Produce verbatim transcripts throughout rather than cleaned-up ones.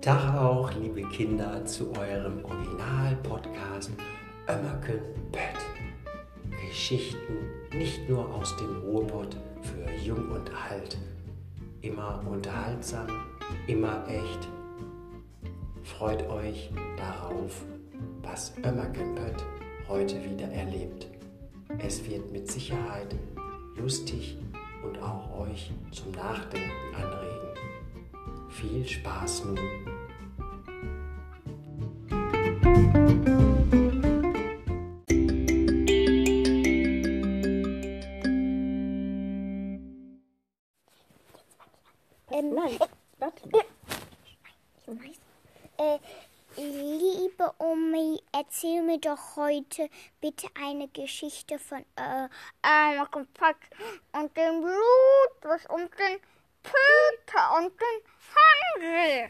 Tag auch, liebe Kinder, zu eurem Original-Podcast Ömmerken Pött. Geschichten nicht nur aus dem Ruhrpott für Jung und Alt. Immer unterhaltsam, immer echt. Freut euch darauf, was Ömmerken Pött heute wieder erlebt. Es wird mit Sicherheit lustig und auch euch zum Nachdenken anregen. Viel Spaß nun! Ähm, Nein, warte. äh, liebe Omi, erzähl mir doch heute bitte eine Geschichte von äh, Ömmerken Pött und dem Blut und den Peter und den Hansel.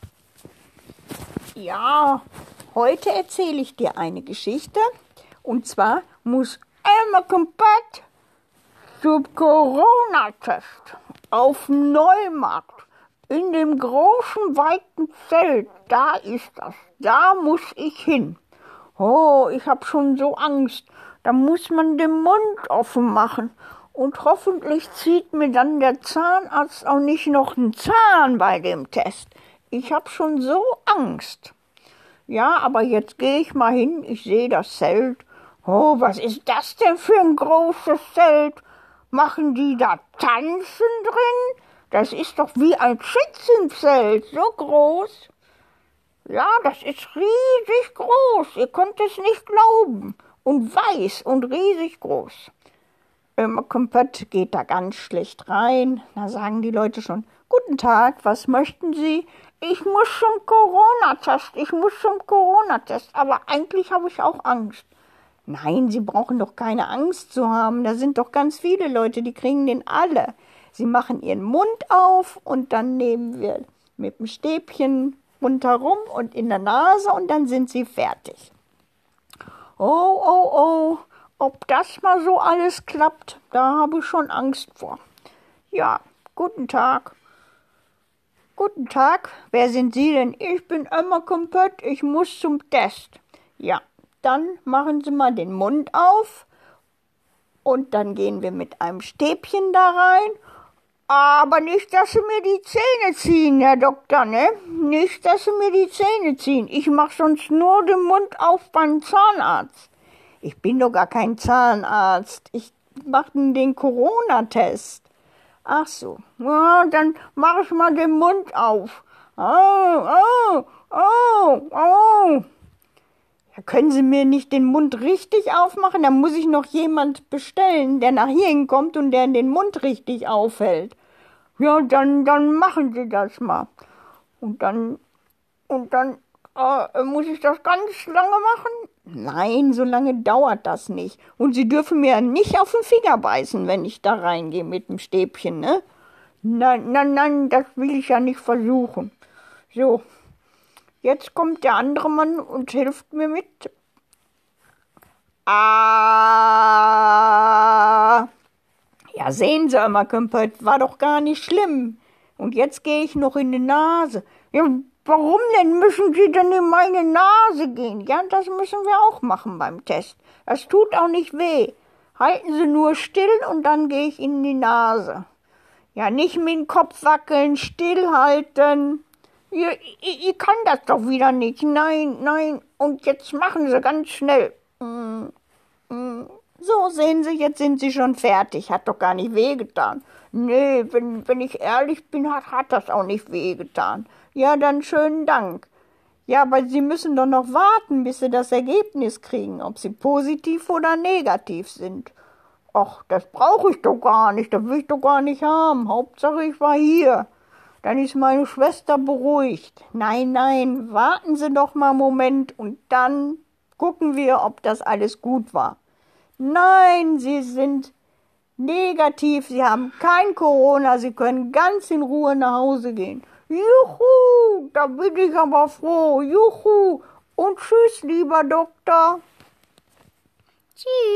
Ja, heute erzähle ich dir eine Geschichte. Und zwar muss Ömmerken Pött zum Corona-Test auf dem Neumarkt. In dem großen, weiten Zelt, da ist das. Da muss ich hin. Oh, ich habe schon so Angst. Da muss man den Mund offen machen. Und hoffentlich zieht mir dann der Zahnarzt auch nicht noch einen Zahn bei dem Test. Ich habe schon so Angst. Ja, aber jetzt gehe ich mal hin. Ich sehe das Zelt. Oh, was ist das denn für ein großes Zelt? Machen die da Tanzen drin? Das ist doch wie ein Schützenzelt, so groß. Ja, das ist riesig groß. Ihr könnt es nicht glauben. Und weiß und riesig groß. Ömmerken Pött geht da ganz schlecht rein. Da sagen die Leute schon, guten Tag, was möchten Sie? Ich muss zum Corona-Test, ich muss zum Corona-Test. Aber eigentlich habe ich auch Angst. Nein, Sie brauchen doch keine Angst zu haben. Da sind doch ganz viele Leute, die kriegen den alle. Sie machen ihren Mund auf und dann nehmen wir mit dem Stäbchen rundherum und in der Nase und dann sind sie fertig. Oh, oh, oh, ob das mal so alles klappt, da habe ich schon Angst vor. Ja, guten Tag. Guten Tag, wer sind Sie denn? Ich bin Ömmerken Pött, ich muss zum Test. Ja, dann machen Sie mal den Mund auf und dann gehen wir mit einem Stäbchen da rein. Aber nicht, dass Sie mir die Zähne ziehen, Herr Doktor, ne? Nicht, dass Sie mir die Zähne ziehen. Ich mache sonst nur den Mund auf beim Zahnarzt. Ich bin doch gar kein Zahnarzt. Ich mache den Corona-Test. Ach so, ja, dann mache ich mal den Mund auf. Oh, oh, oh, oh. Ja, können Sie mir nicht den Mund richtig aufmachen? Dann muss ich noch jemand bestellen, der nach hierhin kommt und der den Mund richtig aufhält. Ja, dann, dann machen Sie das mal. Und dann, und dann äh, muss ich das ganz lange machen? Nein, so lange dauert das nicht. Und Sie dürfen mir nicht auf den Finger beißen, wenn ich da reingehe mit dem Stäbchen, ne? Nein, nein, nein, das will ich ja nicht versuchen. So, jetzt kommt der andere Mann und hilft mir mit. Ah, ja, sehen Sie, Ömmerken Pött, war doch gar nicht schlimm. Und jetzt gehe ich noch in die Nase. Ja, warum denn müssen Sie denn in meine Nase gehen? Ja, das müssen wir auch machen beim Test. Das tut auch nicht weh. Halten Sie nur still und dann gehe ich in die Nase. Ja, nicht mit dem Kopf wackeln, stillhalten. Ihr, ihr, ihr kann das doch wieder nicht. Nein, nein. Und jetzt machen Sie ganz schnell. Mm, mm. So, sehen Sie, jetzt sind Sie schon fertig. Hat doch gar nicht wehgetan. Nee, wenn, wenn ich ehrlich bin, hat, hat das auch nicht wehgetan. Ja, dann schönen Dank. Ja, aber Sie müssen doch noch warten, bis Sie das Ergebnis kriegen, ob Sie positiv oder negativ sind. Ach, das brauche ich doch gar nicht, das will ich doch gar nicht haben. Hauptsache, ich war hier. Dann ist meine Schwester beruhigt. Nein, nein, warten Sie doch mal einen Moment und dann gucken wir, ob das alles gut war. Nein, Sie sind negativ, Sie haben kein Corona, Sie können ganz in Ruhe nach Hause gehen. Juhu, da bin ich aber froh. Juhu und tschüss, lieber Doktor. Tschüss.